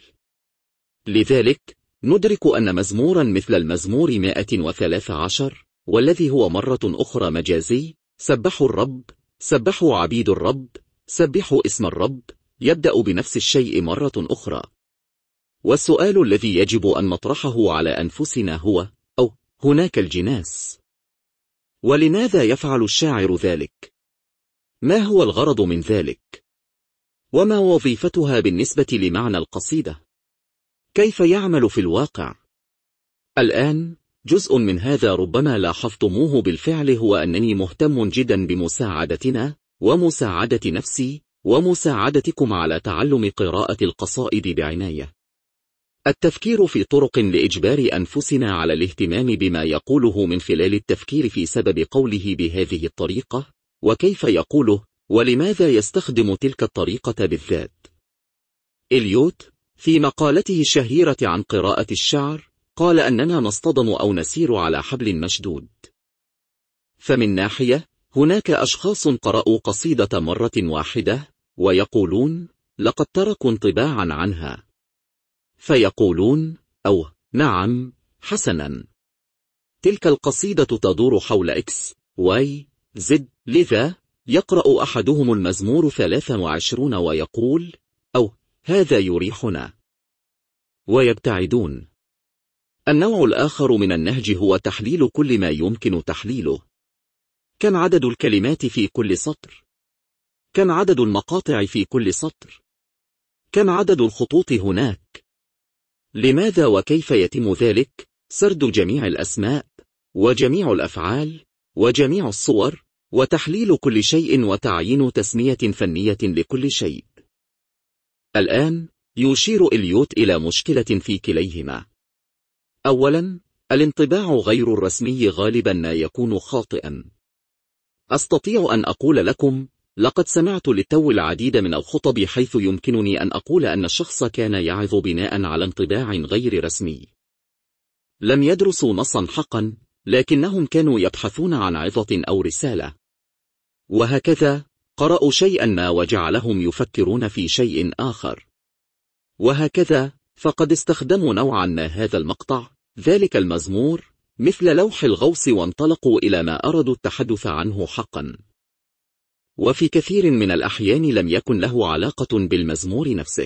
لذلك ندرك أن مزمورا مثل المزمور 113، والذي هو مرة أخرى مجازي: سبحوا الرب، سبحوا عبيد الرب، سبحوا اسم الرب، يبدأ بنفس الشيء مرة أخرى. والسؤال الذي يجب أن نطرحه على أنفسنا هو: أو هناك الجناس. ولماذا يفعل الشاعر ذلك؟ ما هو الغرض من ذلك؟ وما وظيفتها بالنسبة لمعنى القصيدة؟ كيف يعمل في الواقع؟ الآن جزء من هذا ربما لاحظتموه بالفعل، هو أنني مهتم جدا بمساعدتنا ومساعدة نفسي ومساعدتكم على تعلم قراءة القصائد بعناية. التفكير في طرق لإجبار أنفسنا على الاهتمام بما يقوله من خلال التفكير في سبب قوله بهذه الطريقة، وكيف يقوله، ولماذا يستخدم تلك الطريقة بالذات. إليوت في مقالته الشهيرة عن قراءة الشعر قال أننا نصطدم أو نسير على حبل مشدود. فمن ناحية هناك أشخاص قرأوا قصيدة مرة واحدة ويقولون: لقد تركوا انطباعا عنها، فيقولون: أوه نعم حسنا، تلك القصيدة تدور حول إكس واي زد. لذا يقرأ أحدهم المزمور 23 ويقول: أو هذا يريحنا، ويبتعدون. النوع الآخر من النهج هو تحليل كل ما يمكن تحليله. كم عدد الكلمات في كل سطر؟ كم عدد المقاطع في كل سطر؟ كم عدد الخطوط هناك؟ لماذا وكيف يتم ذلك؟ سرد جميع الأسماء وجميع الأفعال وجميع الصور، وتحليل كل شيء وتعيين تسمية فنية لكل شيء. الآن يشير إليوت إلى مشكلة في كليهما. أولا، الانطباع غير الرسمي غالبا ما يكون خاطئا. أستطيع أن أقول لكم: لقد سمعت للتو العديد من الخطب حيث يمكنني أن أقول أن الشخص كان يعظ بناء على انطباع غير رسمي. لم يدرسوا نصا حقا، لكنهم كانوا يبحثون عن عظة أو رسالة، وهكذا قرأوا شيئا ما وجعلهم يفكرون في شيء آخر، وهكذا فقد استخدموا نوعا ما هذا المقطع، ذلك المزمور، مثل لوح الغوص، وانطلقوا إلى ما أرادوا التحدث عنه حقا. وفي كثير من الأحيان لم يكن له علاقة بالمزمور نفسه.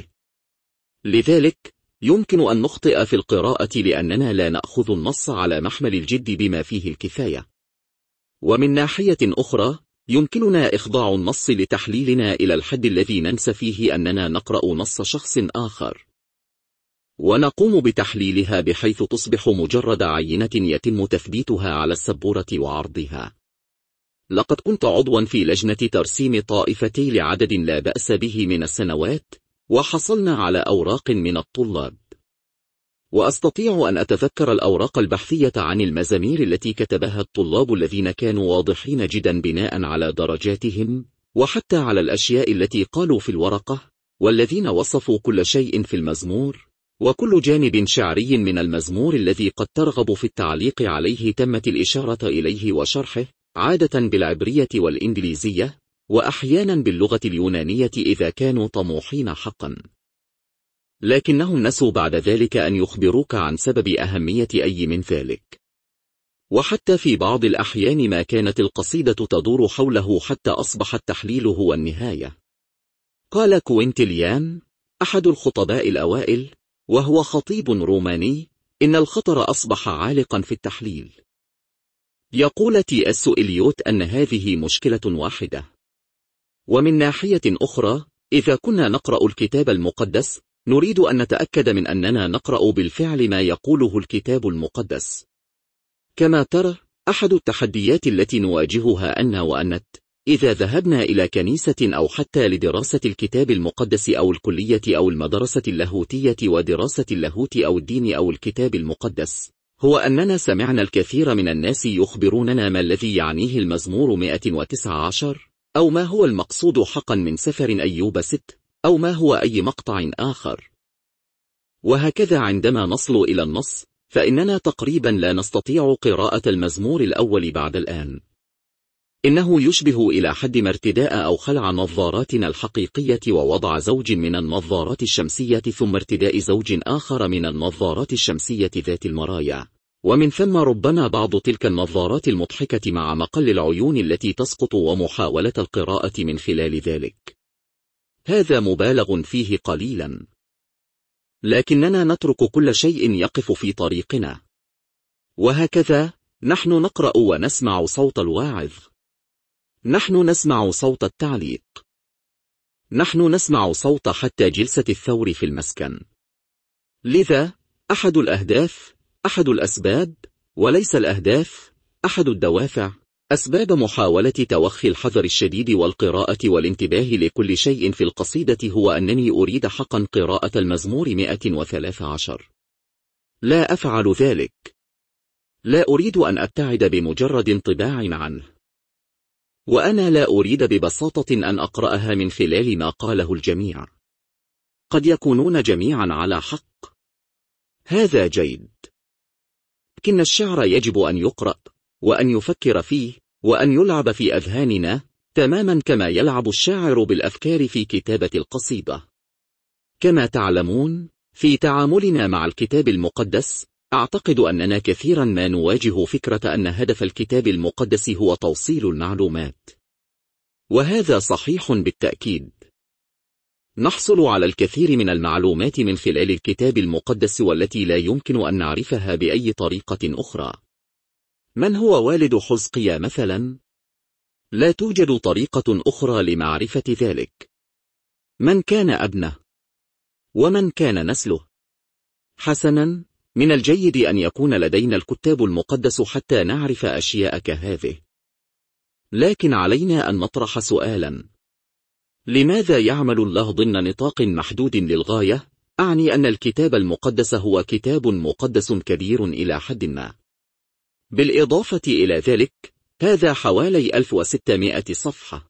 لذلك يمكن أن نخطئ في القراءة لأننا لا نأخذ النص على محمل الجد بما فيه الكفاية. ومن ناحية أخرى يمكننا إخضاع النص لتحليلنا إلى الحد الذي ننسى فيه أننا نقرأ نص شخص آخر، ونقوم بتحليلها بحيث تصبح مجرد عينة يتم تثبيتها على السبورة وعرضها. لقد كنت عضوا في لجنة ترسيم طائفتي لعدد لا بأس به من السنوات، وحصلنا على أوراق من الطلاب، وأستطيع أن أتذكر الأوراق البحثية عن المزامير التي كتبها الطلاب الذين كانوا واضحين جدا بناء على درجاتهم، وحتى على الأشياء التي قالوا في الورقة، والذين وصفوا كل شيء في المزمور، وكل جانب شعري من المزمور الذي قد ترغب في التعليق عليه تمت الإشارة إليه وشرحه، عادة بالعبرية والإنجليزية، وأحيانا باللغة اليونانية إذا كانوا طموحين حقا. لكنهم نسوا بعد ذلك أن يخبروك عن سبب أهمية أي من ذلك. وحتى في بعض الأحيان ما كانت القصيدة تدور حوله حتى أصبح التحليل هو النهاية. قال كوينتيليان، أحد الخطباء الأوائل، وهو خطيب روماني: إن الخطر أصبح عالقا في التحليل. يقول تي أس إليوت أن هذه مشكلة واحدة. ومن ناحية أخرى، إذا كنا نقرأ الكتاب المقدس، نريد أن نتأكد من أننا نقرأ بالفعل ما يقوله الكتاب المقدس. كما ترى، أحد التحديات التي نواجهها أنا وأنت إذا ذهبنا إلى كنيسة أو حتى لدراسة الكتاب المقدس أو الكلية أو المدرسة اللاهوتية ودراسة اللاهوت أو الدين أو الكتاب المقدس، هو أننا سمعنا الكثير من الناس يخبروننا ما الذي يعنيه المزمور 119، أو ما هو المقصود حقا من سفر أيوب 6، أو ما هو أي مقطع آخر. وهكذا عندما نصل إلى النص، فإننا تقريبا لا نستطيع قراءة المزمور الأول بعد الآن. إنه يشبه إلى حد ما ارتداء أو خلع نظاراتنا الحقيقية ووضع زوج من النظارات الشمسية ثم ارتداء زوج آخر من النظارات الشمسية ذات المرايا، ومن ثم ربما بعض تلك النظارات المضحكة مع مقل العيون التي تسقط ومحاولة القراءة من خلال ذلك. هذا مبالغ فيه قليلا، لكننا نترك كل شيء يقف في طريقنا. وهكذا نحن نقرأ ونسمع صوت الواعظ، نحن نسمع صوت التعليق، نحن نسمع صوت حتى جلسة الثور في المسكن. لذا أحد الأهداف، أحد الأسباب، وليس الأهداف، أحد الدوافع، أسباب محاولة توخي الحذر الشديد والقراءة والانتباه لكل شيء في القصيدة هو أنني أريد حقا قراءة المزمور 113. لا أفعل ذلك. لا أريد أن أبتعد بمجرد انطباع عنه. وأنا لا أريد ببساطة أن أقرأها من خلال ما قاله الجميع. قد يكونون جميعا على حق. هذا جيد. لكن الشعر يجب أن يقرأ، وأن يفكر فيه، وأن يلعب في أذهاننا، تماما كما يلعب الشاعر بالأفكار في كتابة القصيدة. كما تعلمون، في تعاملنا مع الكتاب المقدس، أعتقد أننا كثيرا ما نواجه فكرة أن هدف الكتاب المقدس هو توصيل المعلومات، وهذا صحيح بالتأكيد. نحصل على الكثير من المعلومات من خلال الكتاب المقدس، والتي لا يمكن أن نعرفها بأي طريقة أخرى. من هو والد حزقيا مثلا؟ لا توجد طريقة أخرى لمعرفة ذلك. من كان ابنه؟ ومن كان نسله؟ حسنا، من الجيد أن يكون لدينا الكتاب المقدس حتى نعرف أشياء كهذه. لكن علينا أن نطرح سؤالا: لماذا يعمل الله ضمن نطاق محدود للغاية؟ أعني أن الكتاب المقدس هو كتاب مقدس كبير إلى حد ما. بالإضافة إلى ذلك، هذا حوالي 1600 صفحة.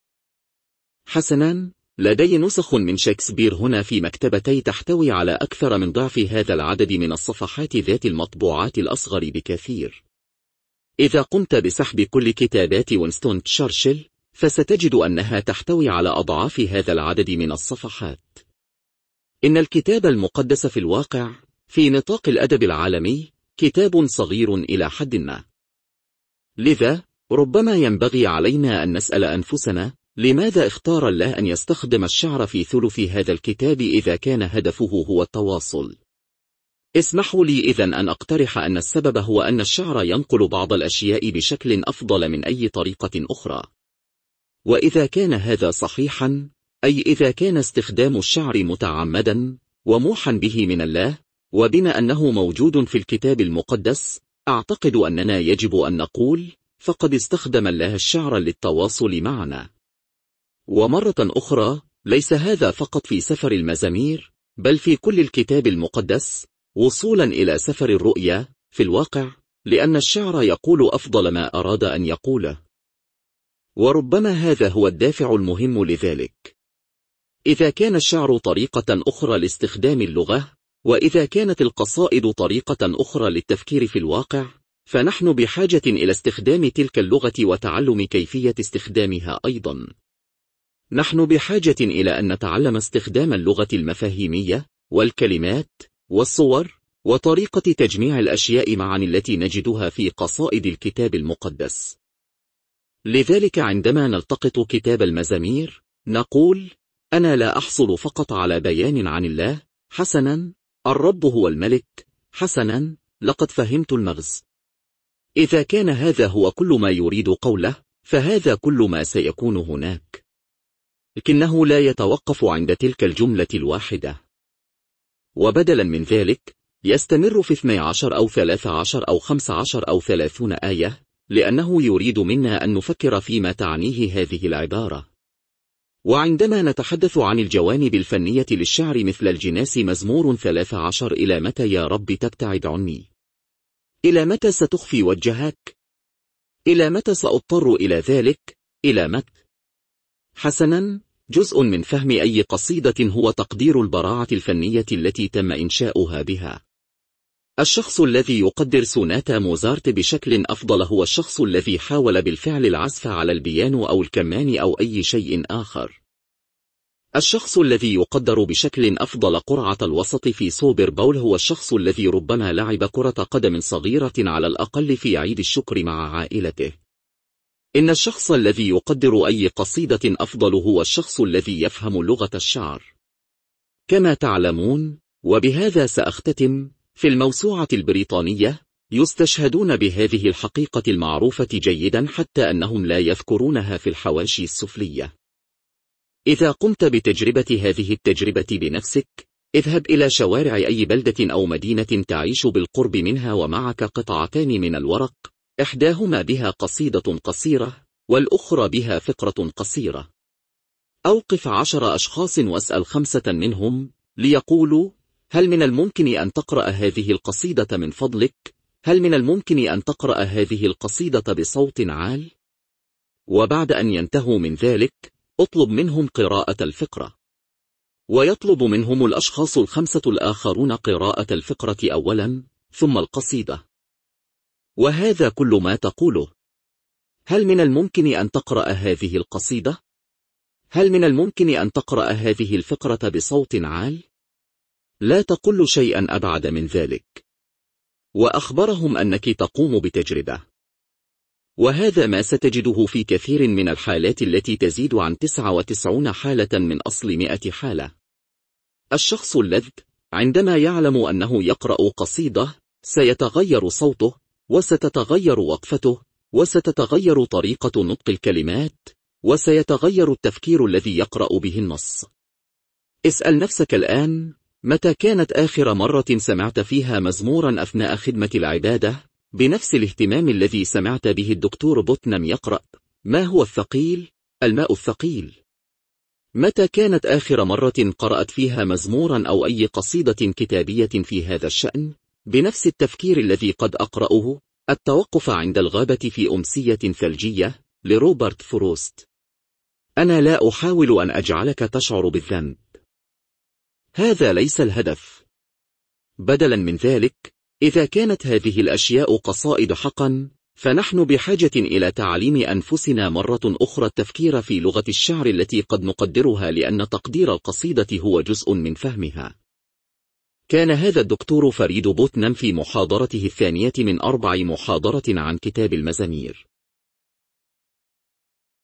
حسنا، لدي نسخ من شكسبير هنا في مكتبتي تحتوي على أكثر من ضعف هذا العدد من الصفحات ذات المطبوعات الأصغر بكثير. إذا قمت بسحب كل كتابات وينستون تشرشل، فستجد أنها تحتوي على أضعاف هذا العدد من الصفحات. إن الكتاب المقدس في الواقع، في نطاق الأدب العالمي، كتاب صغير إلى حد ما. لذا، ربما ينبغي علينا أن نسأل أنفسنا: لماذا اختار الله أن يستخدم الشعر في ثلث هذا الكتاب إذا كان هدفه هو التواصل؟ اسمحوا لي إذن أن أقترح أن السبب هو أن الشعر ينقل بعض الأشياء بشكل أفضل من أي طريقة أخرى. وإذا كان هذا صحيحا، أي إذا كان استخدام الشعر متعمدا وموحى به من الله، وبما أنه موجود في الكتاب المقدس، أعتقد أننا يجب أن نقول: فقد استخدم الله الشعر للتواصل معنا. ومرة أخرى، ليس هذا فقط في سفر المزامير، بل في كل الكتاب المقدس، وصولا إلى سفر الرؤيا. في الواقع، لأن الشعر يقول أفضل ما أراد أن يقوله. وربما هذا هو الدافع المهم لذلك. إذا كان الشعر طريقة أخرى لاستخدام اللغة، وإذا كانت القصائد طريقة أخرى للتفكير في الواقع، فنحن بحاجة إلى استخدام تلك اللغة وتعلم كيفية استخدامها أيضا. نحن بحاجة إلى أن نتعلم استخدام اللغة المفاهيمية، والكلمات، والصور، وطريقة تجميع الأشياء معا التي نجدها في قصائد الكتاب المقدس. لذلك عندما نلتقط كتاب المزامير، نقول: أنا لا أحصل فقط على بيان عن الله. حسنا، الرب هو الملك. حسنا، لقد فهمت المغز. إذا كان هذا هو كل ما يريد قوله، فهذا كل ما سيكون هناك. لكنه لا يتوقف عند تلك الجملة الواحدة، وبدلا من ذلك يستمر في 12 أو 13 أو 15 أو 30 آية، لأنه يريد منا أن نفكر فيما تعنيه هذه العبارة. وعندما نتحدث عن الجوانب الفنية للشعر مثل الجناس مزمور 13: إلى متى يا رب تبتعد عني؟ إلى متى ستخفي وجهك؟ إلى متى سأضطر إلى ذلك؟ إلى متى؟ حسنا، جزء من فهم أي قصيدة هو تقدير البراعة الفنية التي تم إنشاؤها بها. الشخص الذي يقدر سوناتا موزارت بشكل أفضل هو الشخص الذي حاول بالفعل العزف على البيانو أو الكمان أو أي شيء آخر. الشخص الذي يقدر بشكل أفضل قرعة الوسط في سوبر باول هو الشخص الذي ربما لعب كرة قدم صغيرة على الأقل في عيد الشكر مع عائلته. إن الشخص الذي يقدر أي قصيدة أفضل هو الشخص الذي يفهم لغة الشعر. كما تعلمون، وبهذا سأختتم، في الموسوعة البريطانية يستشهدون بهذه الحقيقة المعروفة جيدا حتى أنهم لا يذكرونها في الحواشي السفلية. إذا قمت بتجربة هذه التجربة بنفسك، اذهب إلى شوارع أي بلدة أو مدينة تعيش بالقرب منها ومعك قطعتان من الورق، إحداهما بها قصيدة قصيرة والأخرى بها فقرة قصيرة. أوقف 10 أشخاص واسأل 5 منهم ليقولوا: هل من الممكن أن تقرأ هذه القصيدة من فضلك؟ هل من الممكن أن تقرأ هذه القصيدة بصوت عال؟ وبعد أن ينتهوا من ذلك، اطلب منهم قراءة الفقرة. ويطلب منهم الأشخاص ال5 الآخرون قراءة الفقرة أولا، ثم القصيدة. وهذا كل ما تقوله. هل من الممكن أن تقرأ هذه القصيدة؟ هل من الممكن أن تقرأ هذه الفقرة بصوت عال؟ لا تقل شيئا أبعد من ذلك. وأخبرهم أنك تقوم بتجربة، وهذا ما ستجده في كثير من الحالات التي تزيد عن 99 حالة من أصل 100 حالة. الشخص اللذ عندما يعلم أنه يقرأ قصيدة سيتغير صوته، وستتغير وقفته، وستتغير طريقة نطق الكلمات، وسيتغير التفكير الذي يقرأ به النص. اسأل نفسك الآن، متى كانت آخر مرة سمعت فيها مزمورا أثناء خدمة العبادة بنفس الاهتمام الذي سمعت به الدكتور بوتنام يقرأ ما هو الثقيل؟ الماء الثقيل. متى كانت آخر مرة قرأت فيها مزمورا أو أي قصيدة كتابية في هذا الشأن بنفس التفكير الذي قد أقرأه؟ التوقف عند الغابة في أمسية ثلجية لروبرت فروست. أنا لا أحاول أن أجعلك تشعر بالذنب، هذا ليس الهدف. بدلا من ذلك، إذا كانت هذه الأشياء قصائد حقا، فنحن بحاجة إلى تعليم أنفسنا مرة أخرى التفكير في لغة الشعر التي قد نقدرها، لأن تقدير القصيدة هو جزء من فهمها. كان هذا الدكتور فريد بوتنام في محاضرته الثانية من 4 محاضرة عن كتاب المزامير.